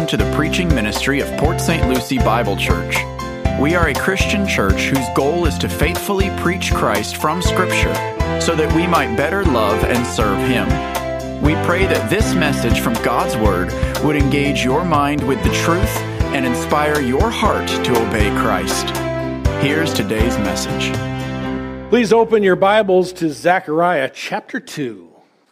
welcome to the preaching ministry of Port St. Lucie Bible Church. We are a Christian church whose goal is to faithfully preach Christ from Scripture so that we might better love and serve Him. We pray that this message from God's Word would engage your mind with the truth and inspire your heart to obey Christ. Here's today's message. Please open your Bibles to Zechariah chapter 2.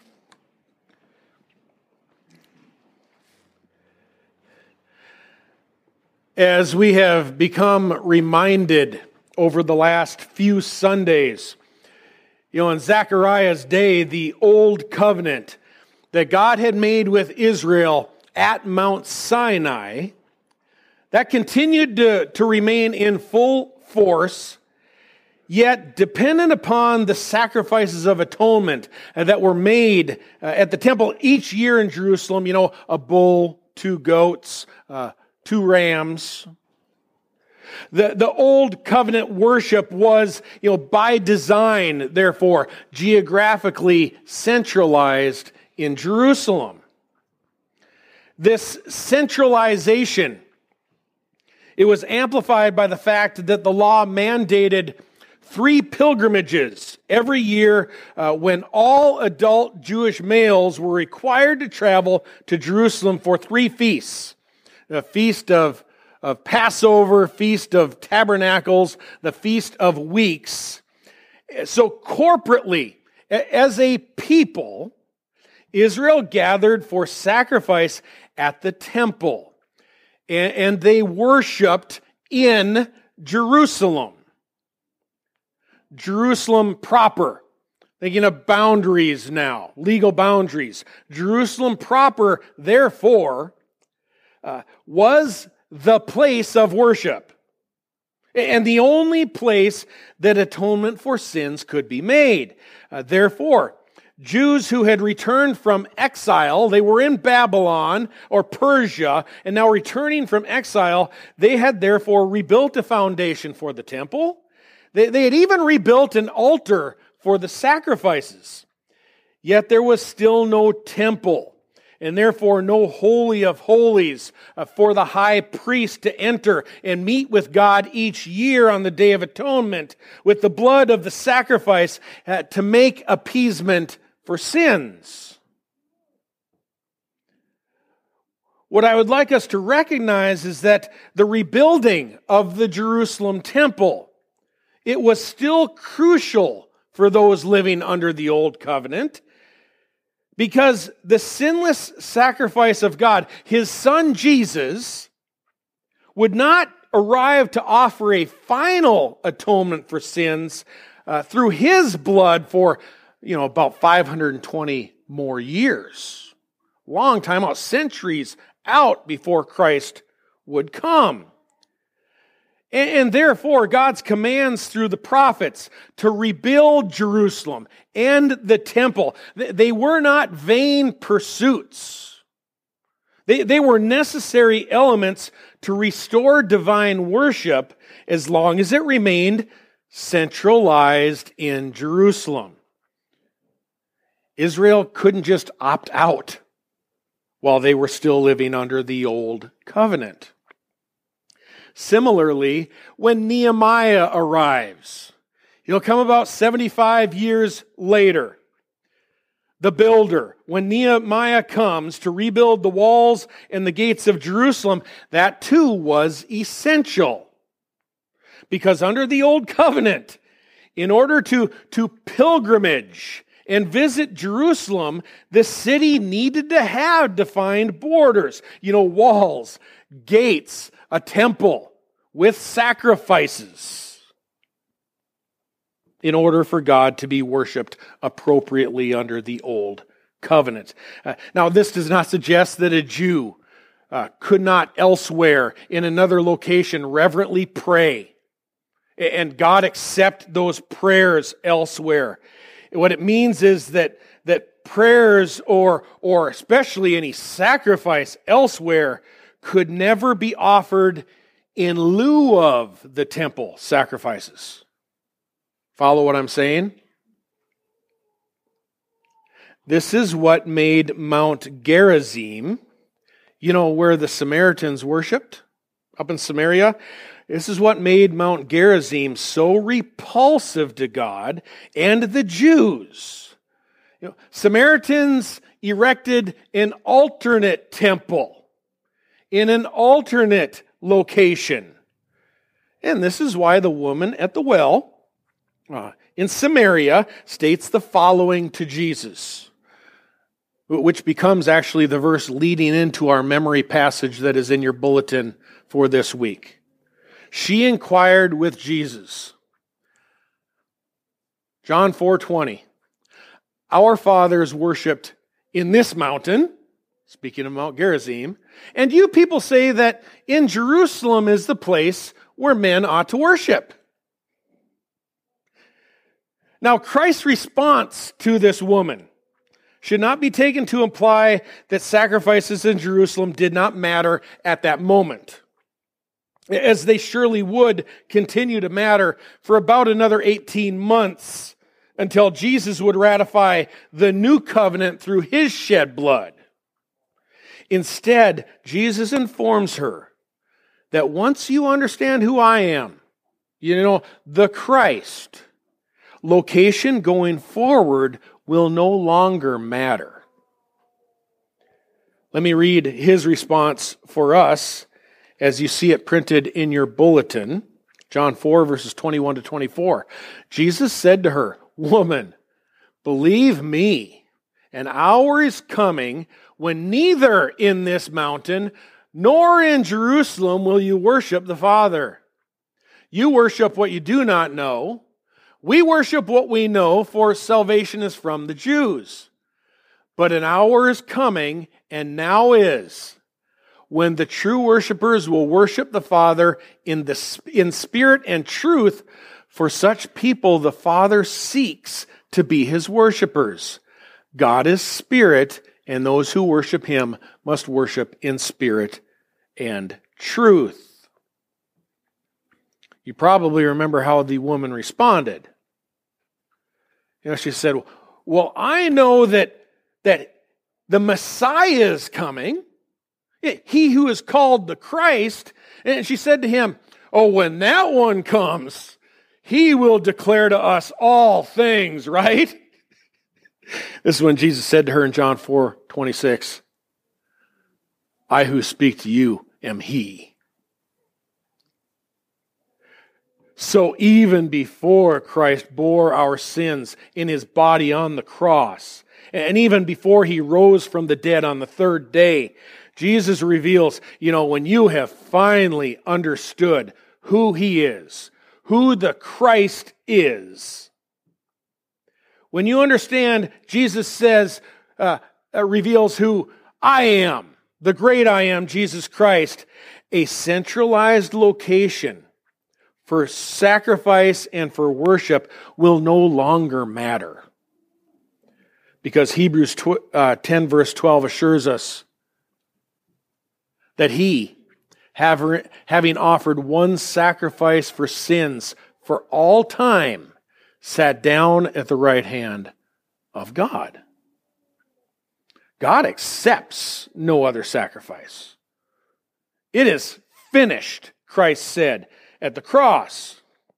As we have become reminded over the last few Sundays, in Zechariah's day, the old covenant that God had made with Israel at Mount Sinai, that continued to remain in full force, yet dependent upon the sacrifices of atonement that were made at the temple each year in Jerusalem, a bull, 2 goats, 2 rams. The old covenant worship was, by design, therefore, geographically centralized in Jerusalem. This centralization, it was amplified by the fact that the law mandated 3 pilgrimages every year when all adult Jewish males were required to travel to Jerusalem for 3 feasts. The Feast of Passover, Feast of Tabernacles, the Feast of Weeks. So corporately, as a people, Israel gathered for sacrifice at the temple. And they worshiped in Jerusalem. Jerusalem proper. Thinking of boundaries now, legal boundaries. Jerusalem proper, therefore, was the place of worship and the only place that atonement for sins could be made. Therefore, Jews who had returned from exile, they were in Babylon or Persia, and now returning from exile, they had therefore rebuilt a foundation for the temple. They had even rebuilt an altar for the sacrifices. Yet there was still no temple, and therefore no holy of holies for the high priest to enter and meet with God each year on the Day of Atonement with the blood of the sacrifice to make appeasement for sins. What I would like us to recognize is that the rebuilding of the Jerusalem temple, it was still crucial for those living under the old covenant, because the sinless sacrifice of God, His Son Jesus, would not arrive to offer a final atonement for sins through His blood for, about 520 more years. Long time out, centuries out before Christ would come. And therefore, God's commands through the prophets to rebuild Jerusalem and the temple, they were not vain pursuits. They were necessary elements to restore divine worship as long as it remained centralized in Jerusalem. Israel couldn't just opt out while they were still living under the old covenant. Similarly, when Nehemiah arrives, he'll come about 75 years later. The builder, when Nehemiah comes to rebuild the walls and the gates of Jerusalem, that too was essential. Because under the old covenant, in order to pilgrimage and visit Jerusalem, the city needed to have defined borders, walls, gates, a temple with sacrifices in order for God to be worshiped appropriately under the old covenant. Now, this does not suggest that a Jew could not elsewhere in another location reverently pray and God accept those prayers elsewhere. What it means is that prayers or especially any sacrifice elsewhere could never be offered in lieu of the temple sacrifices. Follow what I'm saying? This is what made Mount Gerizim You know where the Samaritans worshiped? Up in Samaria? This is what made Mount Gerizim so repulsive to God and the Jews. Samaritans erected an alternate temple in an alternate location. And this is why the woman at the well in Samaria states the following to Jesus, which becomes actually the verse leading into our memory passage that is in your bulletin for this week. She inquired with Jesus. John 4:20. Our fathers worshipped in this mountain, speaking of Mount Gerizim, and you people say that in Jerusalem is the place where men ought to worship. Now, Christ's response to this woman should not be taken to imply that sacrifices in Jerusalem did not matter at that moment, as they surely would continue to matter for about another 18 months until Jesus would ratify the new covenant through his shed blood. Instead, Jesus informs her that once you understand who I am, the Christ, location going forward will no longer matter. Let me read his response for us as you see it printed in your bulletin. John 4, verses 21 to 24. Jesus said to her, "Woman, believe me, an hour is coming when neither in this mountain nor in Jerusalem will you worship the Father. You worship what you do not know. We worship what we know, for salvation is from the Jews. But an hour is coming, and now is, when the true worshipers will worship the Father in spirit and truth. For such people the Father seeks to be his worshipers. God is spirit, and those who worship him must worship in spirit and truth." You probably remember how the woman responded. She said, "Well, I know that the Messiah is coming, he who is called the Christ." And she said to him, "Oh, when that one comes, he will declare to us all things," right? This is when Jesus said to her in John 4:26, "I who speak to you am he." So even before Christ bore our sins in his body on the cross, and even before he rose from the dead on the third day, Jesus reveals, when you have finally understood who he is, who the Christ is. When you understand, Jesus reveals who I am, the great I am, Jesus Christ, a centralized location for sacrifice and for worship will no longer matter. Because Hebrews 10 verse 12 assures us that he, having offered one sacrifice for sins for all time, sat down at the right hand of God. God accepts no other sacrifice. It is finished, Christ said at the cross.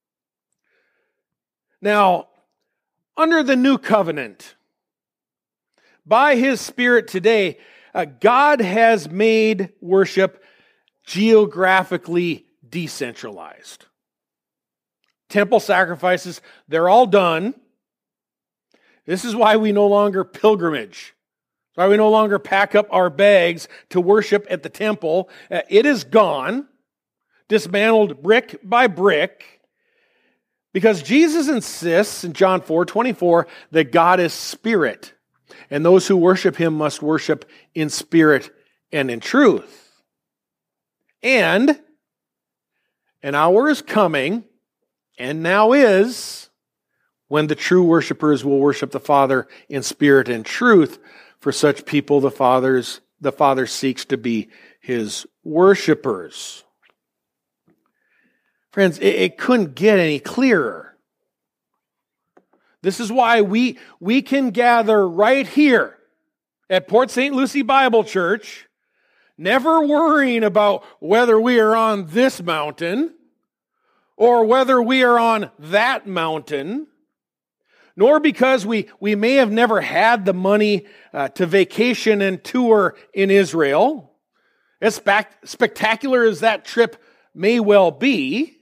Now, under the new covenant, by his Spirit today, God has made worship geographically decentralized. Temple sacrifices, they're all done. This is why we no longer pilgrimage. Why we no longer pack up our bags to worship at the temple. It is gone, dismantled brick by brick, because Jesus insists in John 4:24 that God is spirit, and those who worship him must worship in spirit and in truth. And an hour is coming, and now is, when the true worshipers will worship the Father in spirit and truth. For such people, the Father seeks to be his worshipers. Friends, it couldn't get any clearer. This is why we can gather right here at Port St. Lucie Bible Church, never worrying about whether we are on this mountain or whether we are on that mountain, nor because we may have never had the money to vacation and tour in Israel, as spectacular as that trip may well be.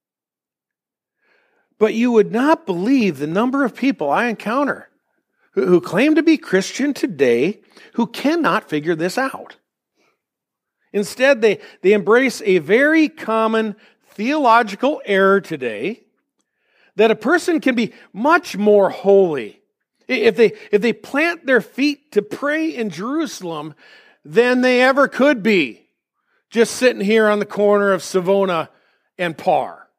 But you would not believe the number of people I encounter who claim to be Christian today who cannot figure this out. Instead, they embrace a very common theological error today, that a person can be much more holy if they plant their feet to pray in Jerusalem than they ever could be just sitting here on the corner of Savona and Parr.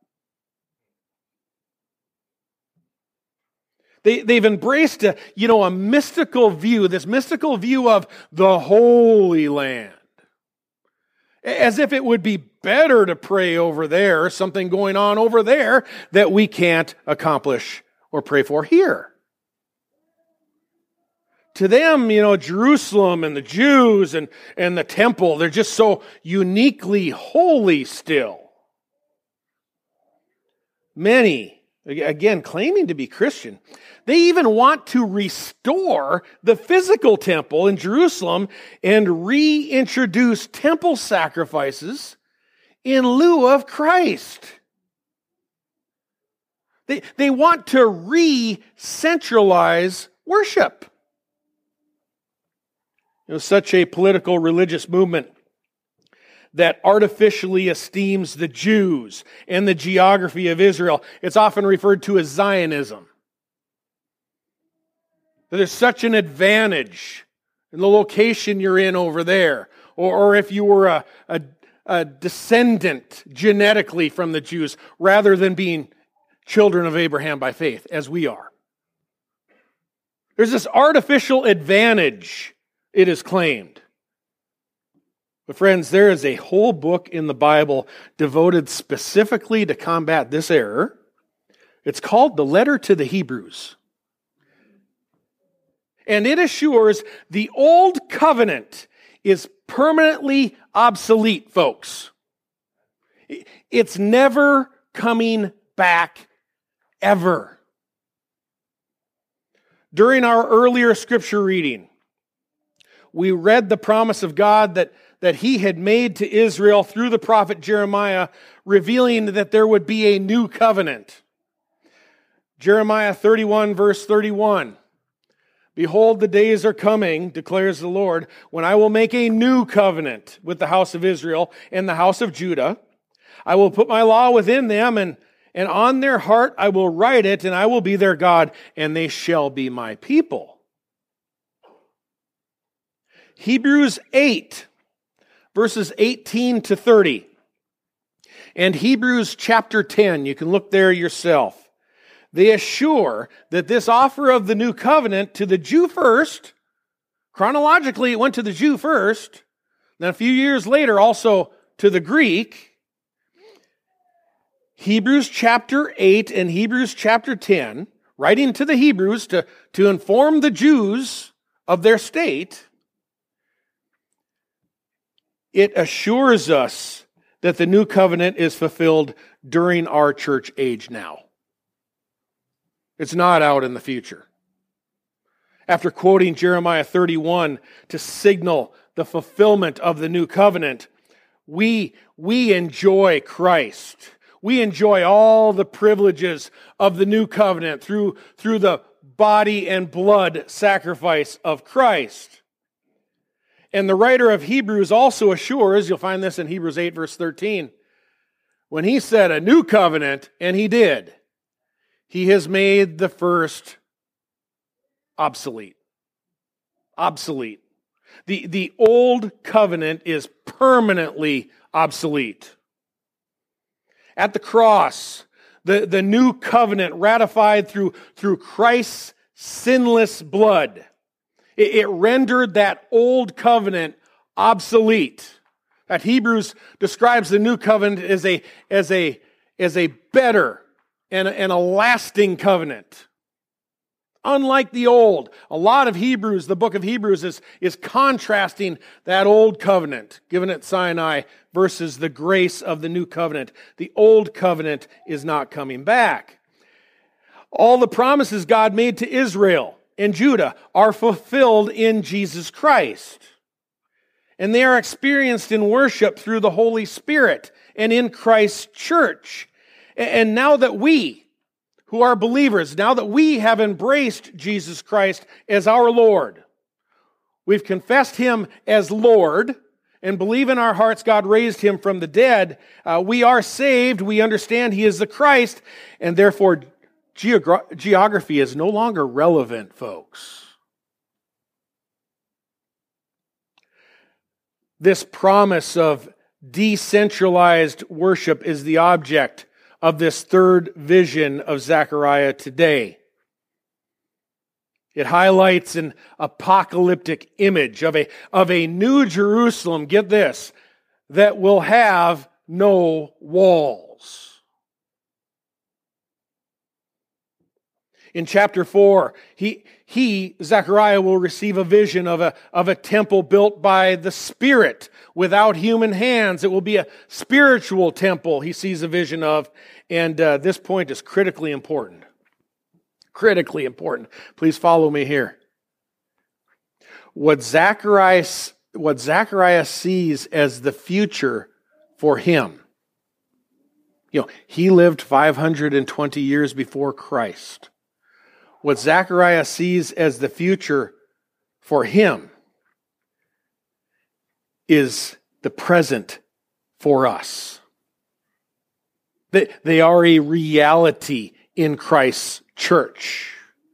They've embraced a mystical view, this mystical view of the Holy Land, as if it would be better to pray over there, something going on over there that we can't accomplish or pray for here. To them, Jerusalem and the Jews and the temple, they're just so uniquely holy still. Many, again, claiming to be Christian, they even want to restore the physical temple in Jerusalem and reintroduce temple sacrifices in lieu of Christ. They want to re-centralize worship. Such a political religious movement that artificially esteems the Jews and the geography of Israel, it's often referred to as Zionism. There's such an advantage in the location you're in over there, or if you were a descendant genetically from the Jews, rather than being children of Abraham by faith, as we are. There's this artificial advantage, it is claimed. But friends, there is a whole book in the Bible devoted specifically to combat this error. It's called the Letter to the Hebrews. And it assures the old covenant is permanently obsolete, folks. It's never coming back, ever. During our earlier scripture reading, we read the promise of God that He had made to Israel through the prophet Jeremiah, revealing that there would be a new covenant. Jeremiah 31, verse 31. Behold, the days are coming, declares the Lord, when I will make a new covenant with the house of Israel and the house of Judah. I will put my law within them, and on their heart I will write it, and I will be their God, and they shall be my people. Hebrews 8, verses 18 to 30. And Hebrews chapter 10, you can look there yourself. They assure that this offer of the new covenant to the Jew first, chronologically it went to the Jew first, then a few years later also to the Greek. Hebrews chapter 8 and Hebrews chapter 10, writing to the Hebrews to inform the Jews of their state, it assures us that the new covenant is fulfilled during our church age now. It's not out in the future. After quoting Jeremiah 31 to signal the fulfillment of the new covenant, we enjoy Christ. We enjoy all the privileges of the new covenant through the body and blood sacrifice of Christ. And the writer of Hebrews also assures, you'll find this in Hebrews 8, verse 13, when he said a new covenant, and he did, He has made the first obsolete. Obsolete. The old covenant is permanently obsolete. At the cross, the new covenant ratified through Christ's sinless blood, it rendered that old covenant obsolete. That Hebrews describes the new covenant as a better and a lasting covenant. Unlike the old. A lot of Hebrews, the book of Hebrews is contrasting that old covenant given at Sinai versus the grace of the new covenant. The old covenant is not coming back. All the promises God made to Israel and Judah are fulfilled in Jesus Christ. And they are experienced in worship through the Holy Spirit and in Christ's church. And now that we, who are believers, now that we have embraced Jesus Christ as our Lord, we've confessed Him as Lord and believe in our hearts God raised Him from the dead, we are saved, we understand He is the Christ, and therefore geography is no longer relevant, folks. This promise of decentralized worship is the object of this third vision of Zechariah today. It highlights an apocalyptic image of a new Jerusalem, get this, that will have no walls. In chapter 4, Zechariah, will receive a vision of a temple built by the Spirit without human hands. It will be a spiritual temple he sees a vision of. And this point is critically important. Critically important. Please follow me here. What Zechariah sees as the future for him. He lived 520 years before Christ. What Zechariah sees as the future for him is the present for us. They are a reality in Christ's church.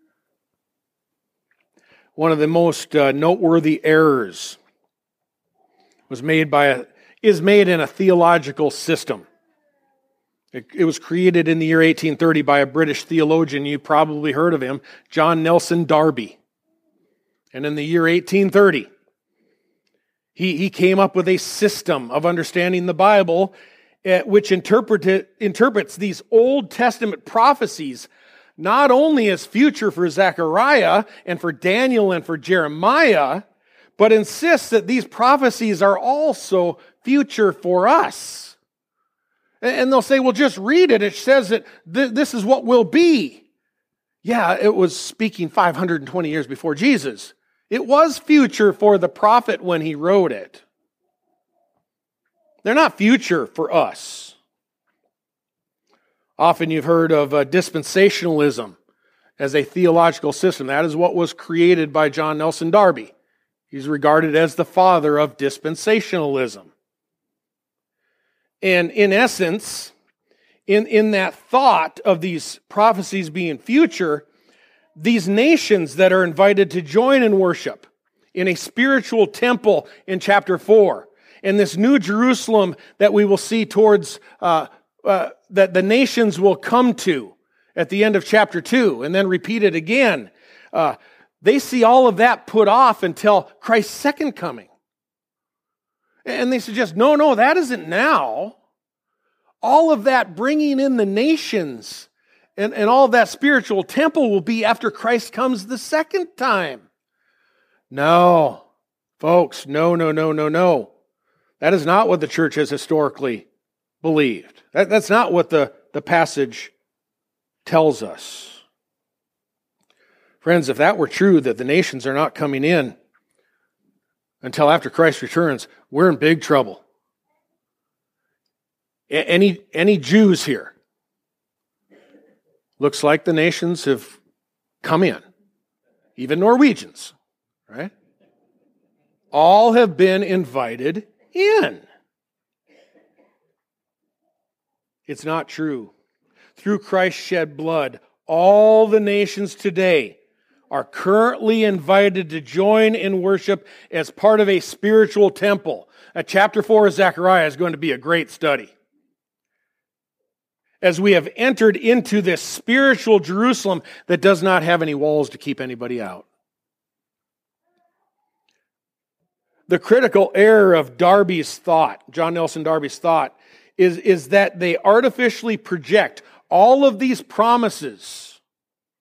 One of the most noteworthy errors is made in a theological system. It was created in the year 1830 by a British theologian. You probably heard of him, John Nelson Darby. And in the year 1830, he came up with a system of understanding the Bible which interprets these Old Testament prophecies not only as future for Zechariah and for Daniel and for Jeremiah, but insists that these prophecies are also future for us. And they'll say, well, just read it. It says that this is what will be. Yeah, it was speaking 520 years before Jesus. It was future for the prophet when he wrote it. They're not future for us. Often you've heard of dispensationalism as a theological system. That is what was created by John Nelson Darby. He's regarded as the father of dispensationalism. And in essence, in that thought of these prophecies being future, these nations that are invited to join in worship in a spiritual temple in chapter 4, and this new Jerusalem that we will see towards, that the nations will come to at the end of chapter 2, and then repeat it again, they see all of that put off until Christ's second coming. And they suggest, no, that isn't now. All of that bringing in the nations and all of that spiritual temple will be after Christ comes the second time. No, folks, no. That is not what the church has historically believed. That's not what the passage tells us. Friends, if that were true, that the nations are not coming in until after Christ returns, we're in big trouble. Any Jews here? Looks like the nations have come in. Even Norwegians, right? All have been invited in. It's not true. Through Christ's shed blood, all the nations today are currently invited to join in worship as part of a spiritual temple. Chapter 4 of Zechariah is going to be a great study. As we have entered into this spiritual Jerusalem that does not have any walls to keep anybody out. The critical error of Darby's thought, John Nelson Darby's thought, is that they artificially project all of these promises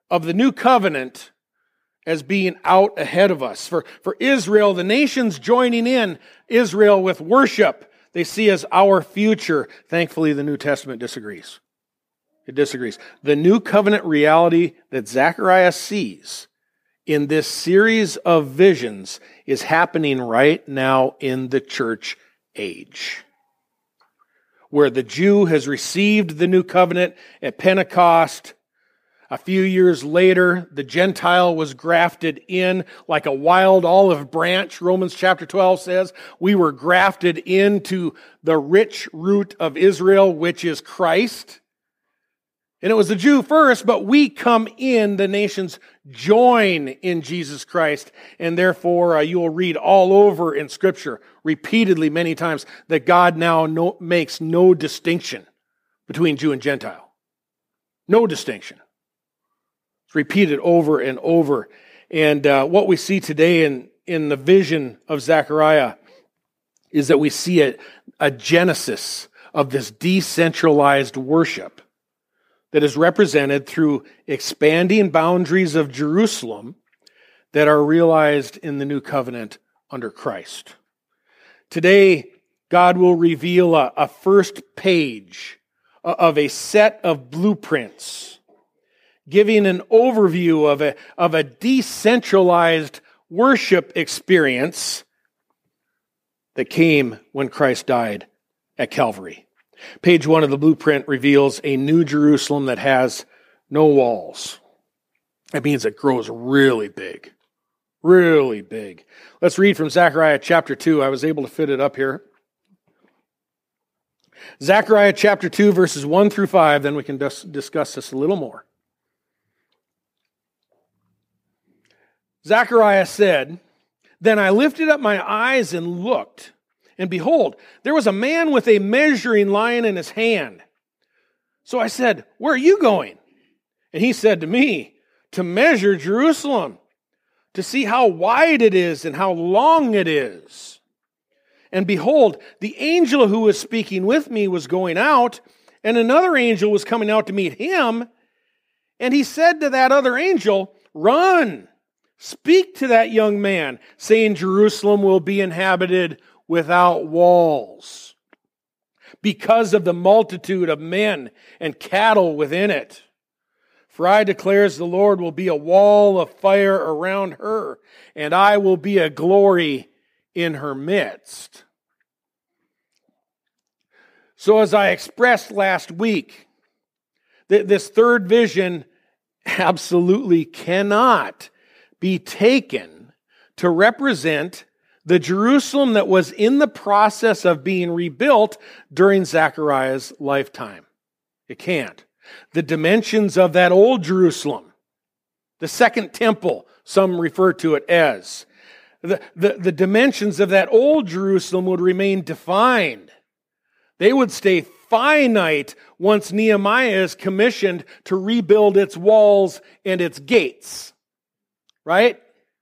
of the new covenant as being out ahead of us. For Israel, the nations joining in Israel with worship, they see as our future. Thankfully, the New Testament disagrees. It disagrees. The new covenant reality that Zechariah sees in this series of visions is happening right now in the church age, where the Jew has received the new covenant at Pentecost. A few years later, the Gentile was grafted in like a wild olive branch, Romans chapter 12 says. We were grafted into the rich root of Israel, which is Christ. And it was the Jew first, but we come in, the nations join in Jesus Christ. And therefore, you will read all over in Scripture, repeatedly many times, that God now makes no distinction between Jew and Gentile. No distinction. It's repeated over and over. And what we see today in the vision of Zechariah is that we see a genesis of this decentralized worship that is represented through expanding boundaries of Jerusalem that are realized in the new covenant under Christ. Today, God will reveal a first page of a set of blueprints giving an overview of a decentralized worship experience that came when Christ died at Calvary. Page 1 of the blueprint reveals a new Jerusalem that has no walls. That means it grows really big. Really big. Let's read from Zechariah chapter 2. I was able to fit it up here. Zechariah chapter 2, verses 1 through 5, then we can discuss this a little more. Zechariah said, "Then I lifted up my eyes and looked, and behold, there was a man with a measuring line in his hand. So I said, 'Where are you going?' And he said to me, 'To measure Jerusalem, to see how wide it is and how long it is.' And behold, the angel who was speaking with me was going out, and another angel was coming out to meet him. And he said to that other angel, 'Run, speak to that young man, saying Jerusalem will be inhabited without walls, because of the multitude of men and cattle within it. For I declares the Lord will be a wall of fire around her, and I will be a glory in her midst.'" So as I expressed last week, this third vision absolutely cannot be taken to represent the Jerusalem that was in the process of being rebuilt during Zechariah's lifetime. It can't. The dimensions of that old Jerusalem, the second temple, some refer to it as, the dimensions of that old Jerusalem would remain defined. They would stay finite once Nehemiah is commissioned to rebuild its walls and its gates. Right?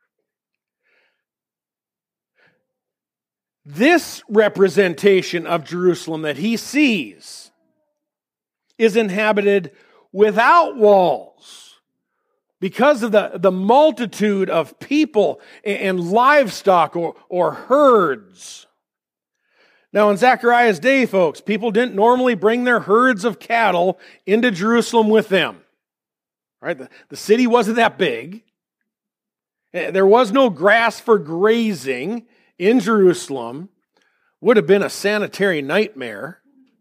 This representation of Jerusalem that he sees is inhabited without walls because of the multitude of people and livestock or herds. Now, in Zechariah's day, folks, people didn't normally bring their herds of cattle into Jerusalem with them. Right? The city wasn't that big. There was no grass for grazing in Jerusalem. Would have been a sanitary nightmare.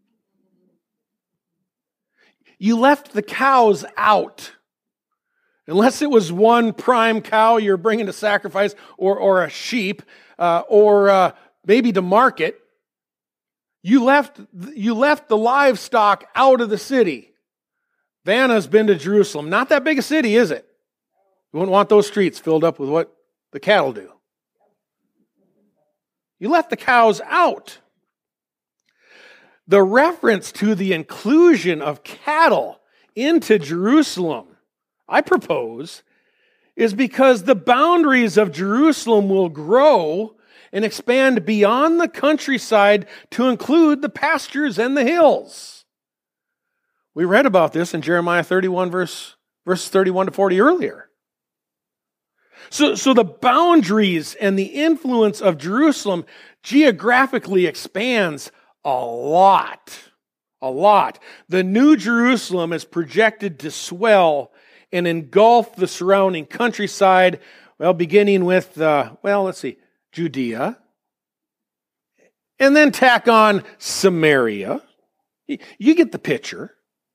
You left the cows out. Unless it was one prime cow you're bringing to sacrifice, or a sheep, or maybe to market. You left the livestock out of the city. Vanna's been to Jerusalem. Not that big a city, is it? You wouldn't want those streets filled up with what the cattle do. You left the cows out. The reference to the inclusion of cattle into Jerusalem, I propose, is because the boundaries of Jerusalem will grow and expand beyond the countryside to include the pastures and the hills. We read about this in Jeremiah 31, verse verses 31 to 40 earlier. So the boundaries and the influence of Jerusalem geographically expands a lot. A lot. The New Jerusalem is projected to and engulf the surrounding countryside, beginning with, Judea, and then tack on Samaria. You get the picture.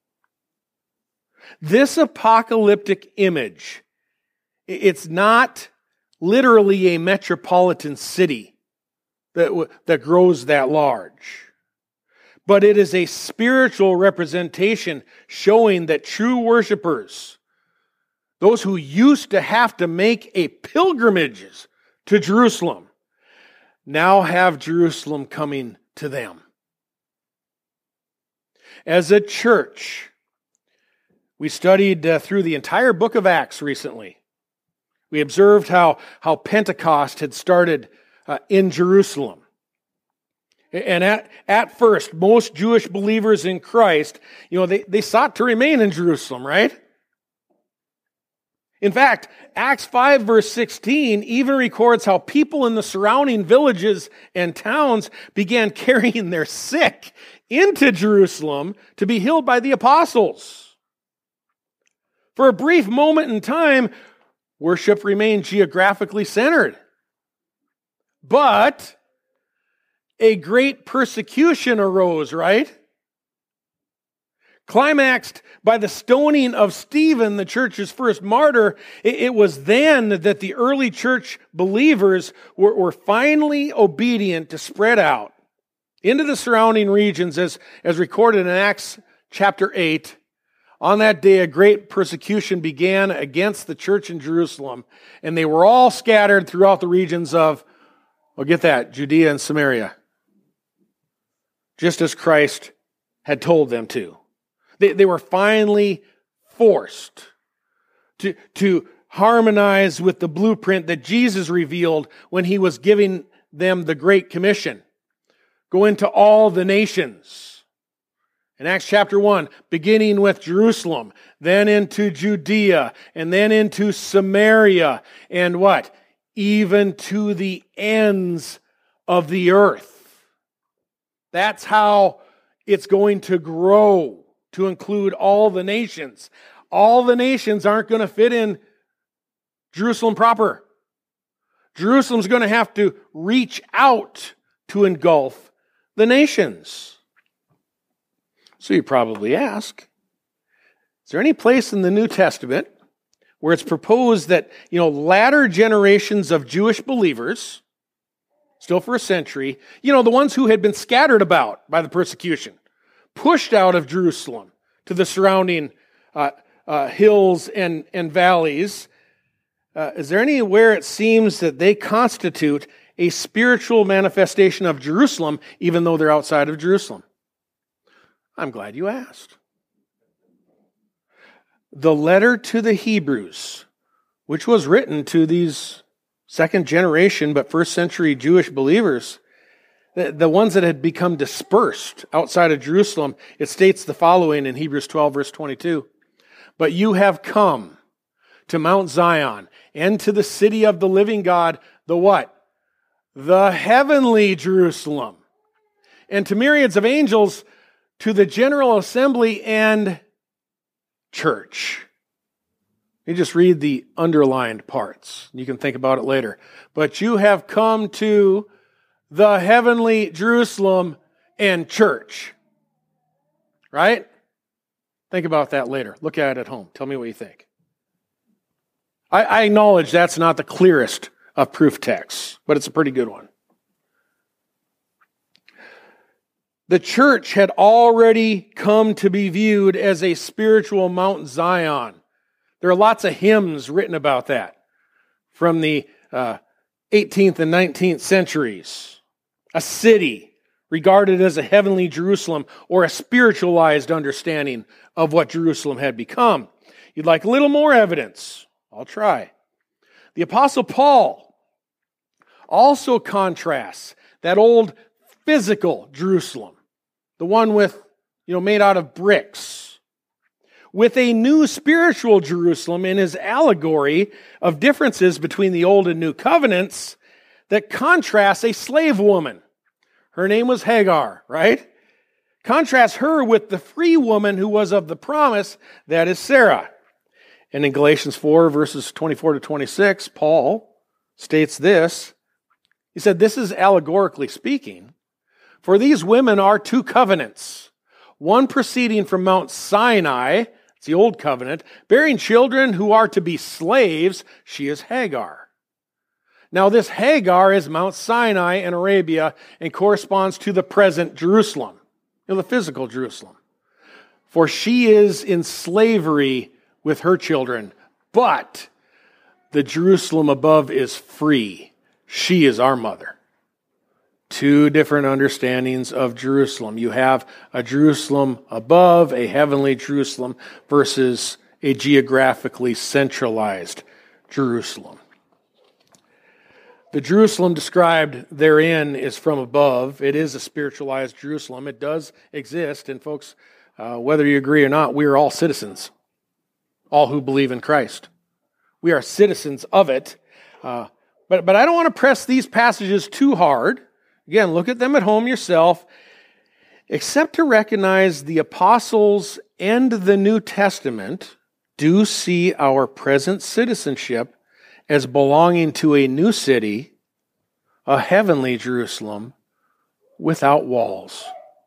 This apocalyptic image, it's not literally a metropolitan city that grows that large, but it is a spiritual representation showing that true worshipers, those who used to have to make a pilgrimage to Jerusalem, now have Jerusalem coming to them. As a church, we studied through the entire book of Acts recently. We observed how Pentecost had started in Jerusalem. And at first, most Jewish believers in Christ, they sought to remain in Jerusalem, right? In fact, Acts 5 verse 16 even records how people in the surrounding villages and towns began carrying their sick into Jerusalem to be healed by the apostles. For a brief moment in time, worship remained geographically centered. But a great persecution arose, right? Climaxed by the stoning of Stephen, the church's first martyr, it was then that the early church believers were finally obedient to spread out into the surrounding regions as recorded in Acts chapter 8. On that day, a great persecution began against the church in Jerusalem, and they were all scattered throughout the regions of, Judea and Samaria, just as Christ had told them to. They were finally forced to harmonize with the blueprint that Jesus revealed when he was giving them the Great Commission. Go into all the nations. In Acts chapter 1, beginning with Jerusalem, then into Judea, and then into Samaria, and what? Even to the ends of the earth. That's how it's going to grow, to include all the nations. All the nations aren't going to fit in Jerusalem proper. Jerusalem's going to have to reach out to engulf the nations. So you probably ask, is there any place in the New Testament where it's proposed that, latter generations of Jewish believers, still for a century, the ones who had been scattered about by the persecution, pushed out of Jerusalem to the surrounding hills and valleys, is there anywhere it seems that they constitute a spiritual manifestation of Jerusalem, even though they're outside of Jerusalem? I'm glad you asked. The letter to the Hebrews, which was written to these second generation but first century Jewish believers, the ones that had become dispersed outside of Jerusalem, it states the following in Hebrews 12, verse 22. But you have come to Mount Zion and to the city of the living God, the what? The heavenly Jerusalem. And to myriads of angels, to the general assembly and church. You just read the underlined parts. You can think about it later. But you have come to the heavenly Jerusalem and church. Right? Think about that later. Look at it at home. Tell me what you think. I acknowledge that's not the clearest of proof texts, but it's a pretty good one. The church had already come to be viewed as a spiritual Mount Zion. There are lots of hymns written about that from the 18th and 19th centuries. A city regarded as a heavenly Jerusalem, or a spiritualized understanding of what Jerusalem had become. You'd like a little more evidence? I'll try. The Apostle Paul also contrasts that old physical Jerusalem, the one with, made out of bricks, with a new spiritual Jerusalem in his allegory of differences between the old and new covenants that contrasts a slave woman. Her name was Hagar, right? Contrast her with the free woman who was of the promise, that is Sarah. And in Galatians 4, verses 24 to 26, Paul states this. He said, this is allegorically speaking. For these women are two covenants, one proceeding from Mount Sinai, it's the old covenant, bearing children who are to be slaves. She is Hagar. Now this Hagar is Mount Sinai in Arabia and corresponds to the present Jerusalem, the physical Jerusalem. For she is in slavery with her children, but the Jerusalem above is free. She is our mother. Two different understandings of Jerusalem. You have a Jerusalem above, a heavenly Jerusalem, versus a geographically centralized Jerusalem. The Jerusalem described therein is from above. It is a spiritualized Jerusalem. It does exist. And folks, whether you agree or not, we are all citizens. All who believe in Christ. We are citizens of it. But I don't want to press these passages too hard. Again, look at them at home yourself, except to recognize the apostles and the New Testament do see our present citizenship as belonging to a new city, a heavenly Jerusalem, without walls.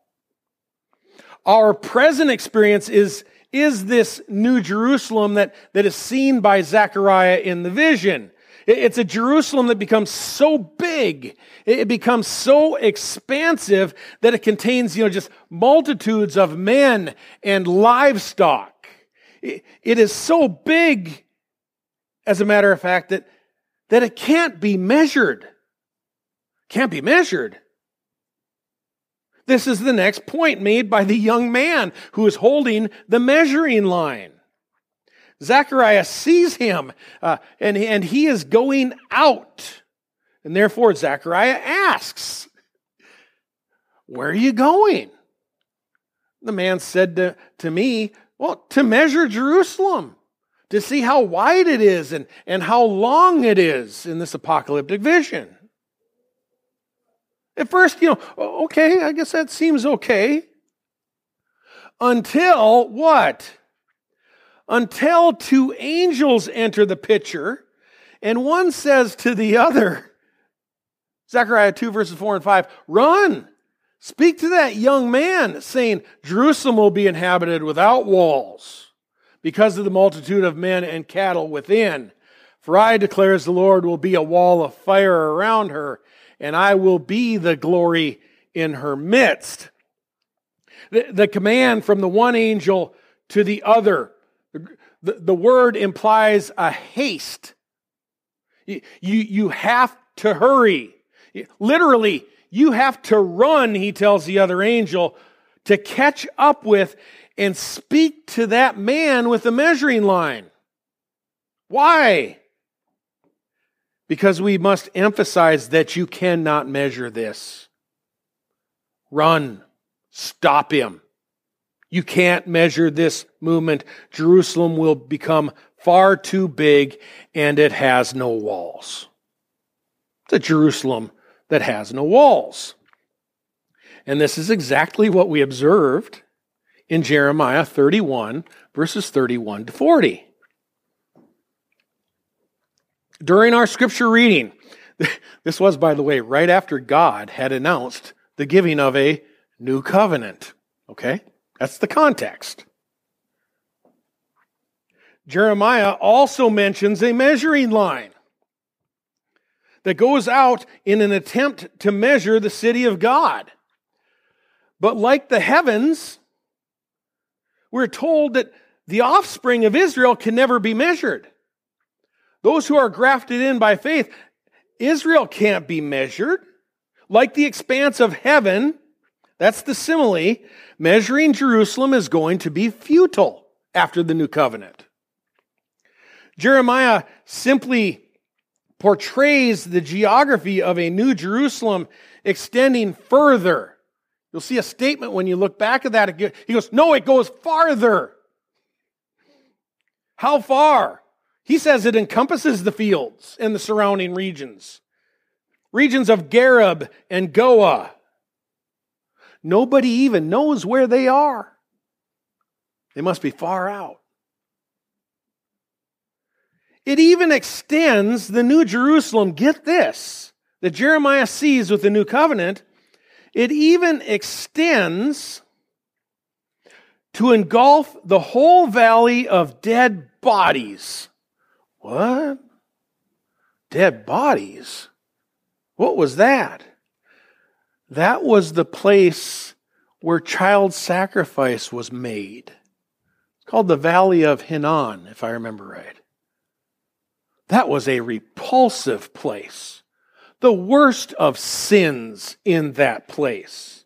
Our present experience is this new Jerusalem that is seen by Zechariah in the vision. It's a Jerusalem that becomes so big, it becomes so expansive that it contains, just multitudes of men and livestock. It is so big, as a matter of fact, that it can't be measured. Can't be measured. This is the next point made by the young man who is holding the measuring line. Zechariah sees him, and he is going out. And therefore, Zechariah asks, where are you going? The man said to me, well, to measure Jerusalem, to see how wide it is and how long it is in this apocalyptic vision. At first, okay, I guess that seems okay. Until what? Until two angels enter the picture, and one says to the other, Zechariah 2 verses 4 and 5, run, speak to that young man, saying, Jerusalem will be inhabited without walls, because of the multitude of men and cattle within. For I, declares the Lord, will be a wall of fire around her, and I will be the glory in her midst. The command from the one angel to the other, the word implies a haste. You have to hurry. Literally, you have to run, he tells the other angel, to catch up with and speak to that man with the measuring line. Why? Because we must emphasize that you cannot measure this. Run. Stop him. You can't measure this movement. Jerusalem will become far too big, and it has no walls. It's a Jerusalem that has no walls. And this is exactly what we observed in Jeremiah 31, verses 31 to 40. During our scripture reading, this was, by the way, right after God had announced the giving of a new covenant. Okay? That's the context. Jeremiah also mentions a measuring line that goes out in an attempt to measure the city of God. But like the heavens, we're told that the offspring of Israel can never be measured. Those who are grafted in by faith, Israel can't be measured. Like the expanse of heaven, that's the simile, measuring Jerusalem is going to be futile after the new covenant. Jeremiah simply portrays the geography of a new Jerusalem extending further. You'll see a statement when you look back at that. He goes, no, it goes farther. How far? He says it encompasses the fields and the surrounding regions. Regions of Gareb and Goah. Nobody even knows where they are. They must be far out. It even extends the New Jerusalem, get this, that Jeremiah sees with the New Covenant. It even extends to engulf the whole valley of dead bodies. What? Dead bodies? What was that? That was the place where child sacrifice was made. It's called the Valley of Hinnom, if I remember right. That was a repulsive place. The worst of sins in that place.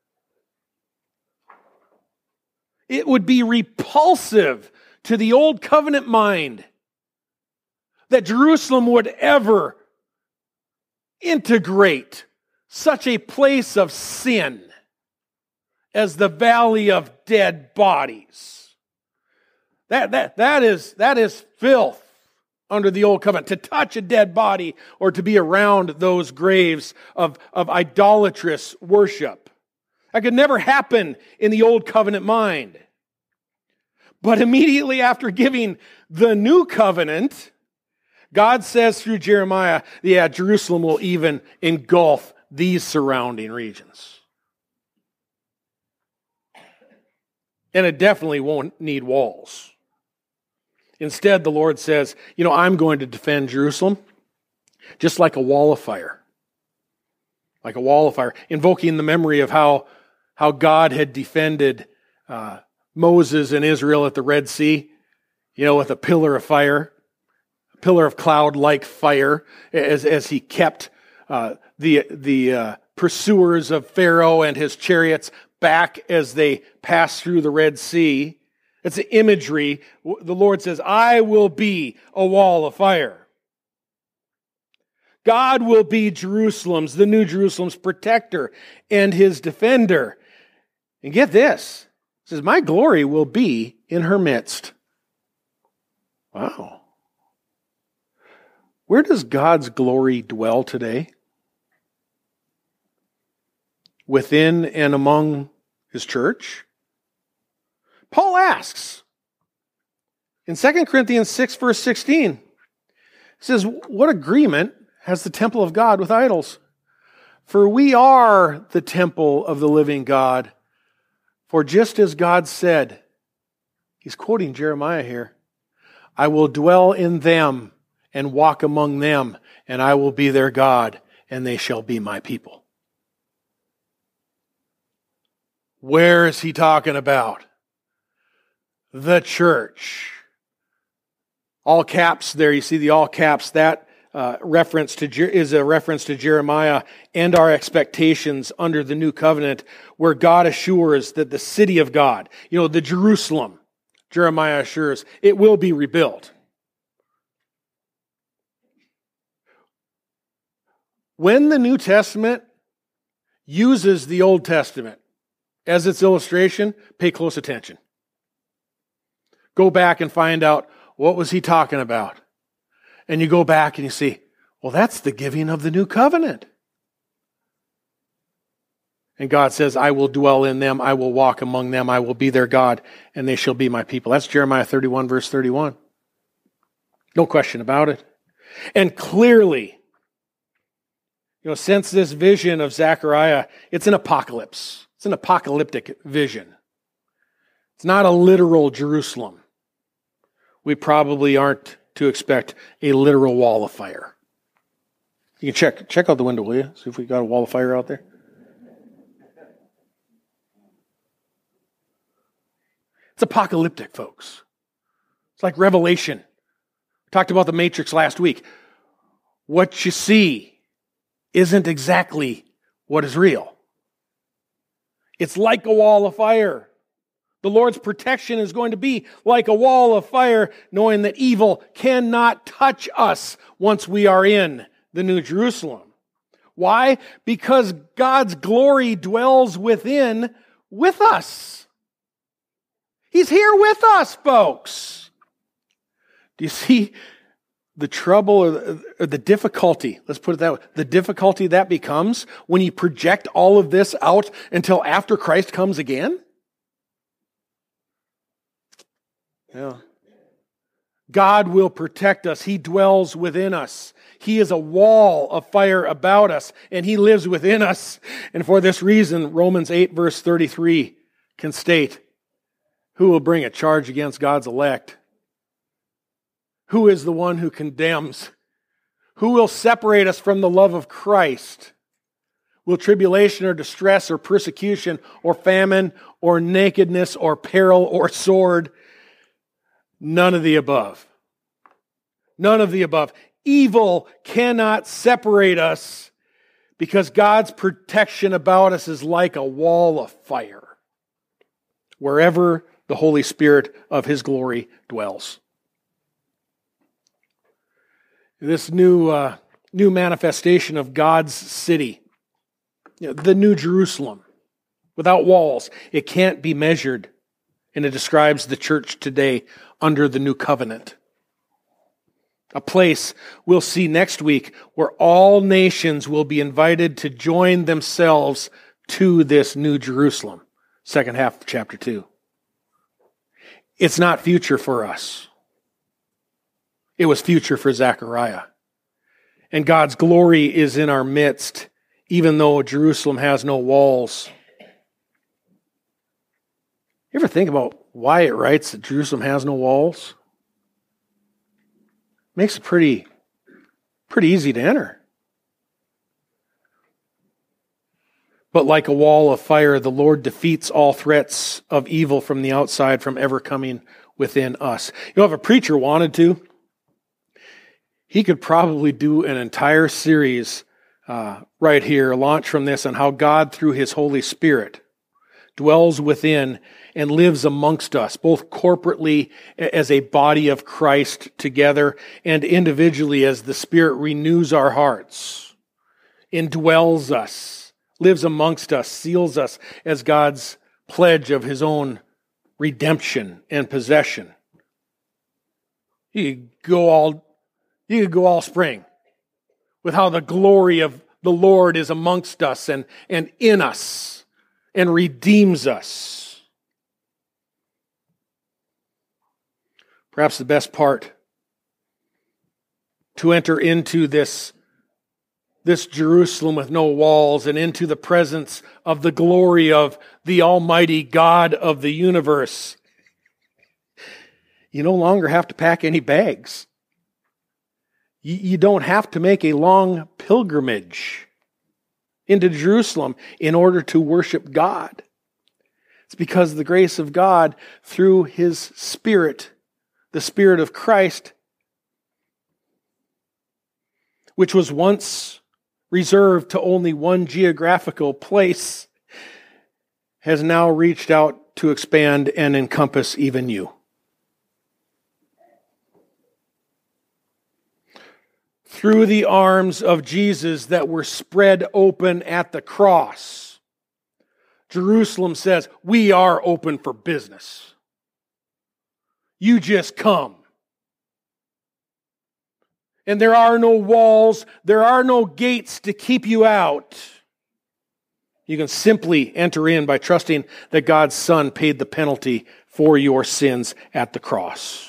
It would be repulsive to the old covenant mind that Jerusalem would ever integrate such a place of sin as the valley of dead bodies. That is filth under the old covenant. To touch a dead body or to be around those graves of idolatrous worship. That could never happen in the old covenant mind. But immediately after giving the new covenant, God says through Jeremiah, yeah, Jerusalem will even engulf these surrounding regions. And it definitely won't need walls. Instead, the Lord says, I'm going to defend Jerusalem just like a wall of fire. Like a wall of fire. Invoking the memory of how God had defended Moses and Israel at the Red Sea, with a pillar of fire, a pillar of cloud-like fire, as he kept the pursuers of Pharaoh and his chariots back as they passed through the Red Sea. It's the imagery. The Lord says, I will be a wall of fire. God will be the new Jerusalem's protector and his defender. And get this. It says, my glory will be in her midst. Wow. Where does God's glory dwell today? Within and among his church? Paul asks in 2 Corinthians 6, verse 16, he says, what agreement has the temple of God with idols? For we are the temple of the living God. For just as God said, he's quoting Jeremiah here, I will dwell in them and walk among them, and I will be their God, and they shall be my people. Where is he talking about? The church. All caps there, you see the all caps, that is a reference to Jeremiah and our expectations under the new covenant, where God assures that the city of God, the Jerusalem, Jeremiah assures, it will be rebuilt. When the New Testament uses the Old Testament as its illustration, pay close attention. Go back and find out, what was he talking about? And you go back and you see, well, that's the giving of the new covenant. And God says, I will dwell in them, I will walk among them, I will be their God, and they shall be my people. That's Jeremiah 31, verse 31. No question about it. And clearly, since this vision of Zechariah, it's an apocalypse. It's an apocalyptic vision. It's not a literal Jerusalem. We probably aren't to expect a literal wall of fire. You can check out the window, will you? See if we got a wall of fire out there. It's apocalyptic, folks. It's like Revelation. We talked about the Matrix last week. What you see isn't exactly what is real. It's like a wall of fire. The Lord's protection is going to be like a wall of fire, knowing that evil cannot touch us once we are in the New Jerusalem. Why? Because God's glory dwells with us. He's here with us, folks. Do you see the trouble or the difficulty? Let's put it that way. The difficulty that becomes when you project all of this out until after Christ comes again? Yeah. God will protect us. He dwells within us. He is a wall of fire about us, and He lives within us. And for this reason, Romans 8 verse 33 can state, who will bring a charge against God's elect? Who is the one who condemns? Who will separate us from the love of Christ? Will tribulation or distress or persecution or famine or nakedness or peril or sword? None of the above. None of the above. Evil cannot separate us because God's protection about us is like a wall of fire wherever the Holy Spirit of His glory dwells. This new manifestation of God's city, the New Jerusalem, without walls, it can't be measured. And it describes the church today under the new covenant. A place we'll see next week where all nations will be invited to join themselves to this New Jerusalem. Second half of chapter 2. It's not future for us. It was future for Zechariah. And God's glory is in our midst, even though Jerusalem has no walls. You ever think about why it writes that Jerusalem has no walls? Makes it pretty easy to enter. But like a wall of fire, the Lord defeats all threats of evil from the outside from ever coming within us. You know, if a preacher wanted to, he could probably do an entire series right here, launch from this, on how God, through His Holy Spirit, dwells within and lives amongst us, both corporately as a body of Christ together and individually as the Spirit renews our hearts, indwells us, lives amongst us, seals us as God's pledge of His own redemption and possession. You could go all spring with how the glory of the Lord is amongst us and in us and redeems us. Perhaps the best part, to enter into this Jerusalem with no walls and into the presence of the glory of the Almighty God of the universe. You no longer have to pack any bags. You don't have to make a long pilgrimage into Jerusalem in order to worship God. It's because of the grace of God through His Spirit, the Spirit of Christ, which was once reserved to only one geographical place, has now reached out to expand and encompass even you. Through the arms of Jesus that were spread open at the cross, Jerusalem says, we are open for business. You just come. And there are no walls, there are no gates to keep you out. You can simply enter in by trusting that God's Son paid the penalty for your sins at the cross.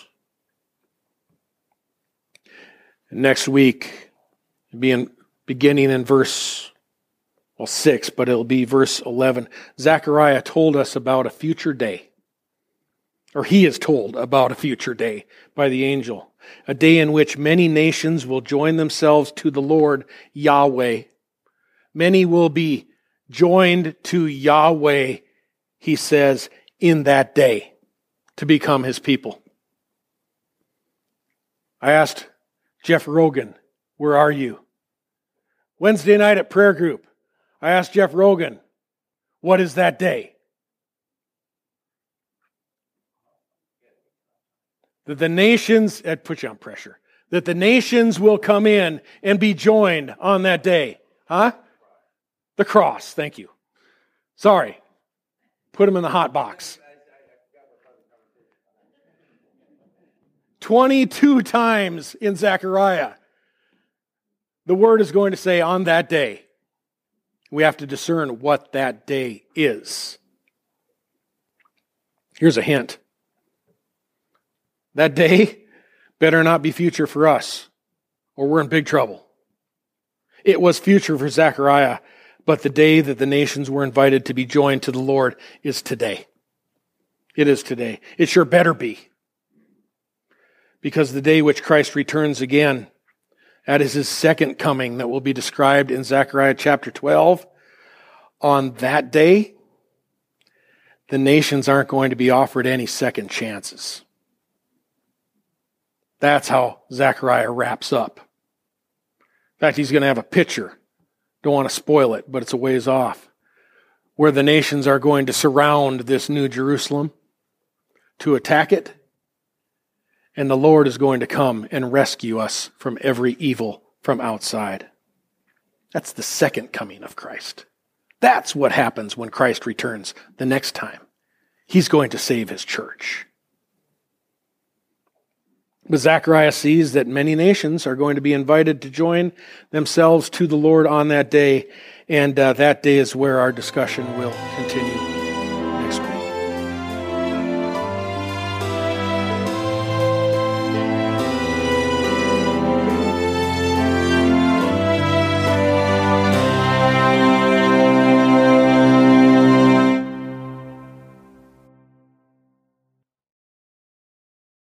Next week, beginning in verse 6, but it'll be verse 11. Zechariah told us about a future day. Or he is told about a future day by the angel. A day in which many nations will join themselves to the Lord Yahweh. Many will be joined to Yahweh, he says, in that day to become His people. I asked Jeff Rogan, where are you? Wednesday night at prayer group, I asked Jeff Rogan, what is that day? That the nations, I'd put you on pressure, that the nations will come in and be joined on that day. Huh? The cross, thank you. Sorry. Put them in the hot box. 22 times in Zechariah, the word is going to say on that day. We have to discern what that day is. Here's a hint. That day better not be future for us, or we're in big trouble. It was future for Zechariah, but the day that the nations were invited to be joined to the Lord is today. It is today. It sure better be. Because the day which Christ returns again, that is his second coming that will be described in Zechariah chapter 12. On that day, the nations aren't going to be offered any second chances. That's how Zechariah wraps up. In fact, he's going to have a picture. Don't want to spoil it, but it's a ways off. Where the nations are going to surround this new Jerusalem to attack it. And the Lord is going to come and rescue us from every evil from outside. That's the second coming of Christ. That's what happens when Christ returns the next time. He's going to save his church. But Zechariah sees that many nations are going to be invited to join themselves to the Lord on that day, and that day is where our discussion will continue.